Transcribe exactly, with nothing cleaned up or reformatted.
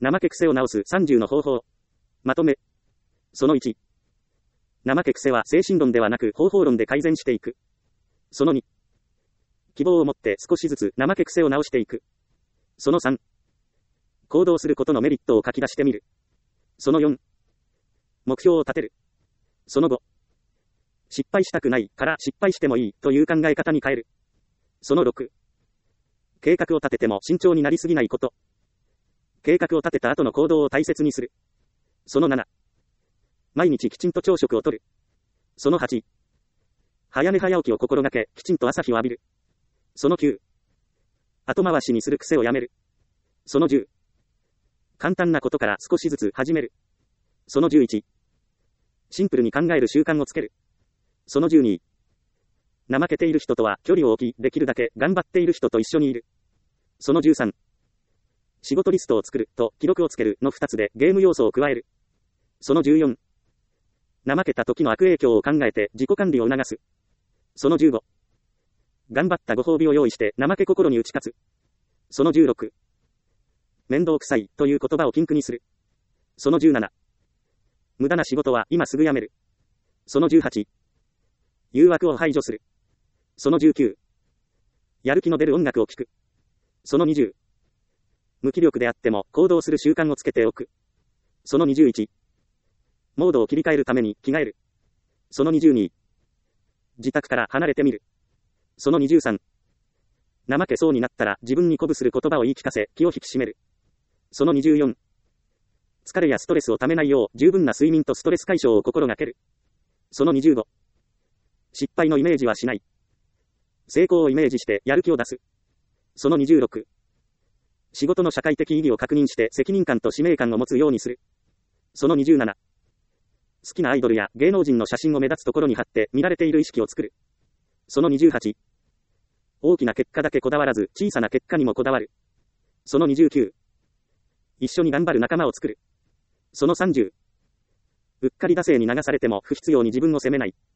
怠け癖を直すさんじゅうの方法。まとめ。そのいち。怠け癖は精神論ではなく方法論で改善していく。そのに。希望を持って少しずつ怠け癖を直していく。そのさん。行動することのメリットを書き出してみる。そのよん。目標を立てる。そのご。失敗したくないから失敗してもいいという考え方に変える。そのろく。計画を立てても慎重になりすぎないこと。計画を立てた後の行動を大切にする。そのなな。毎日きちんと朝食をとる。そのはち。早寝早起きを心がけ、きちんと朝日を浴びる。そのきゅう。後回しにする癖をやめる。そのじゅう。簡単なことから少しずつ始める。そのじゅういち。シンプルに考える習慣をつける。そのじゅうに。怠けている人とは距離を置き、できるだけ頑張っている人と一緒にいる。そのじゅうさん。仕事リストを作ると記録をつけるのふたつでゲーム要素を加える。そのじゅうよん。怠けた時の悪影響を考えて自己管理を促す。そのじゅうご。頑張ったご褒美を用意して怠け心に打ち勝つ。そのじゅうろく。面倒くさいという言葉を禁句にする。そのじゅうなな。無駄な仕事は今すぐやめる。そのじゅうはち。誘惑を排除する。そのじゅうきゅう。やる気の出る音楽を聴く。そのにじゅう。無気力であっても行動する習慣をつけておく。そのにじゅういち。モードを切り替えるために着替える。そのにじゅうに。自宅から離れてみる。そのにじゅうさん。怠けそうになったら自分に鼓舞する言葉を言い聞かせ気を引き締める。そのにじゅうよん。疲れやストレスをためないよう十分な睡眠とストレス解消を心がける。そのにじゅうご。失敗のイメージはしない。成功をイメージしてやる気を出す。そのにじゅうろく。仕事の社会的意義を確認して責任感と使命感を持つようにする。そのにじゅうなな。好きなアイドルや芸能人の写真を目立つところに貼って見られている意識を作る。そのにじゅうはち。大きな結果だけこだわらず小さな結果にもこだわる。そのにじゅうきゅう。一緒に頑張る仲間を作る。そのさんじゅう。うっかり惰性に流されても不必要に自分を責めない。